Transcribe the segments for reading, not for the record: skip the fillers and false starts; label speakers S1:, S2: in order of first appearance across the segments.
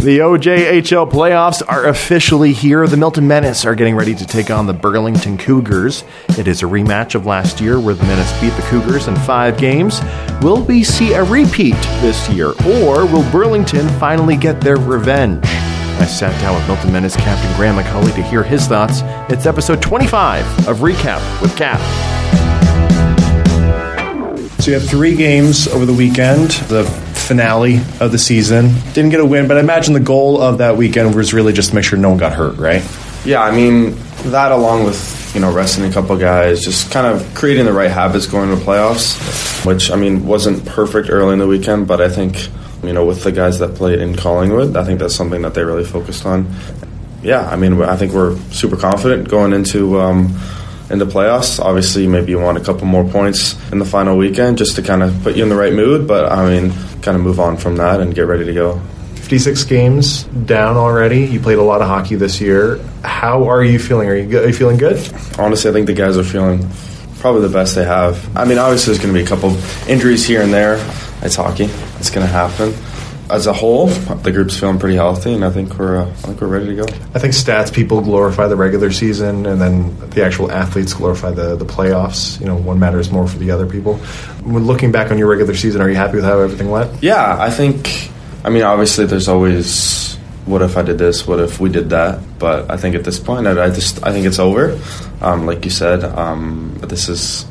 S1: The OJHL playoffs are officially here. The Milton Menace are getting ready to take on the Burlington Cougars. It is a rematch of last year where the Menace beat the Cougars in 5 games. Will we see a repeat this year, or will Burlington finally get their revenge? I sat down with Milton Menace captain Graham McCulley to hear his thoughts. It's episode 25 of Recap with Cap. So you have 3 games over the weekend, the finale of the season. Didn't get a win, but I imagine the goal of that weekend was really just to make sure no one got hurt, right?
S2: Yeah, I mean, that along with, resting a couple guys, just kind of creating the right habits going into playoffs, which, wasn't perfect early in the weekend, but I think, with the guys that played in Collingwood, I think that's something that they really focused on. Yeah, I think we're super confident going into playoffs. Obviously, maybe you want a couple more points in the final weekend just to kind of put you in the right mood, but kind of move on from that and get ready to go.
S1: 56 games down already. You played a lot of hockey this year. How are you feeling? Are you feeling good?
S2: Honestly, I think the guys are feeling probably the best they have. Obviously, there's going to be a couple injuries here and there. It's hockey. It's going to happen. As a whole, the group's feeling pretty healthy, and I think we're ready to go.
S1: I think stats people glorify the regular season, and then the actual athletes glorify the playoffs. One matters more for the other people. When looking back on your regular season, are you happy with how everything went?
S2: Yeah, I think. Obviously, there's always what if I did this, what if we did that. But I think at this point, I think it's over. Like you said, this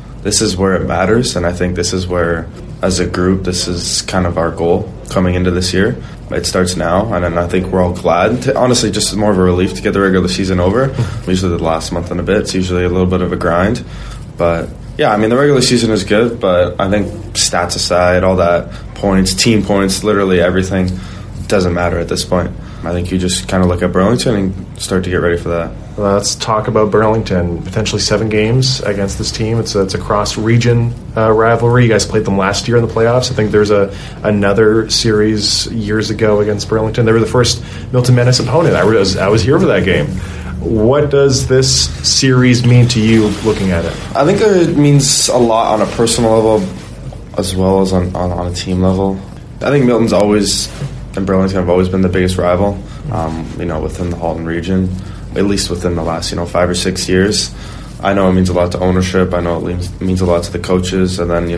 S2: is where it matters, and I think this is where, as a group, this is kind of our goal coming into this year. It starts now, and then I think we're all glad. Honestly, just more of a relief to get the regular season over. Usually the last month and a bit, it's usually a little bit of a grind. But, yeah, the regular season is good, but I think stats aside, all that, points, team points, literally everything doesn't matter at this point. I think you just kind of look at Burlington and start to get ready for that.
S1: Well, let's talk about Burlington. Potentially 7 games against this team. It's a cross-region rivalry. You guys played them last year in the playoffs. I think there's another series years ago against Burlington. They were the first Milton Menace opponent. I was here for that game. What does this series mean to you looking at it? I think
S2: it means a lot on a personal level as well as on a team level. I think Milton's always, and Burlington have always been the biggest rival, within the Halton region, at least within the last, 5 or 6 years. I know it means a lot to ownership. I know it means a lot to the coaches. And then,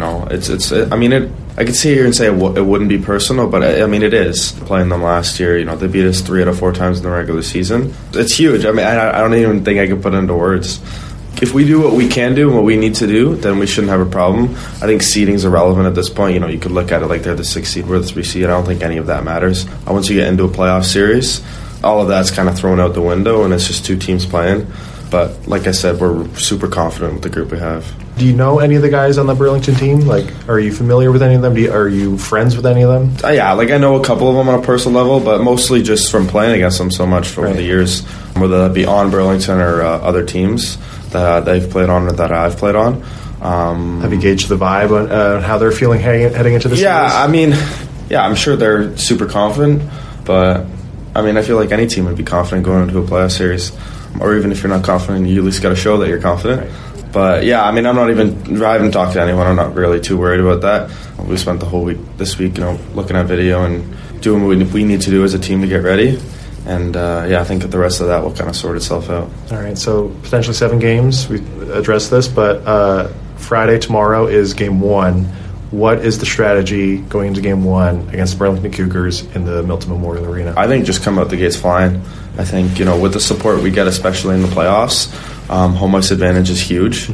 S2: I could sit here and say it wouldn't be personal, but it is. Playing them last year, they beat us 3 out of 4 times in the regular season. It's huge. I don't even think I could put it into words. If we do what we can do and what we need to do, then we shouldn't have a problem. I think seeding's irrelevant at this point. You could look at it like they're the 6th seed, we're the 3 seed. I don't think any of that matters. Once you get into a playoff series, all of that's kind of thrown out the window, and it's just 2 teams playing. But like I said, we're super confident with the group we have.
S1: Do you know any of the guys on the Burlington team? Are you familiar with any of them? Are you friends with any of them?
S2: Yeah, I know a couple of them on a personal level, but mostly just from playing against them so much over the years, whether that be on Burlington or other teams that they've played on or that I've played on.
S1: Have you gauged the vibe on how they're feeling heading into the series?
S2: I'm sure they're super confident, but I feel like any team would be confident going into a playoff series. Or even if you're not confident, you at least got to show that you're confident. Right. But yeah, I haven't talked to anyone. I'm not really too worried about that. We spent the whole week this week, looking at video and doing what we need to do as a team to get ready. And I think that the rest of that will kind of sort itself out.
S1: All right, so potentially 7 games. We addressed this, but Friday, tomorrow, is game 1. What is the strategy going into game 1 against the Burlington Cougars in the Milton Memorial Arena?
S2: I think just come out the gates flying. I think, with the support we get, especially in the playoffs, home ice advantage is huge.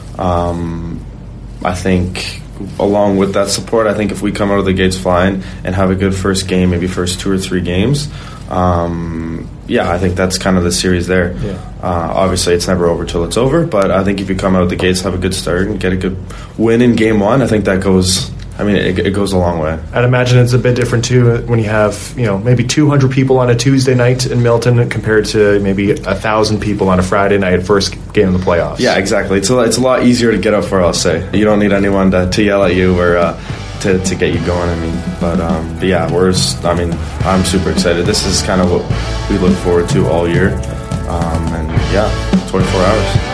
S2: I think along with that support, I think if we come out of the gates flying and have a good first game, maybe first 2 or 3 games, I think that's kind of the series there. Yeah. Obviously, it's never over till it's over, but I think if you come out the gates, have a good start, and get a good win in game 1, I think that goes... it goes a long way.
S1: I'd imagine it's a bit different, too, when you have, maybe 200 people on a Tuesday night in Milton compared to maybe 1,000 people on a Friday night, first game of the playoffs.
S2: Yeah, exactly. It's a lot easier to get up for, I'll say. You don't need anyone to yell at you or to get you going, I'm super excited. This is kind of what we look forward to all year. 24 hours.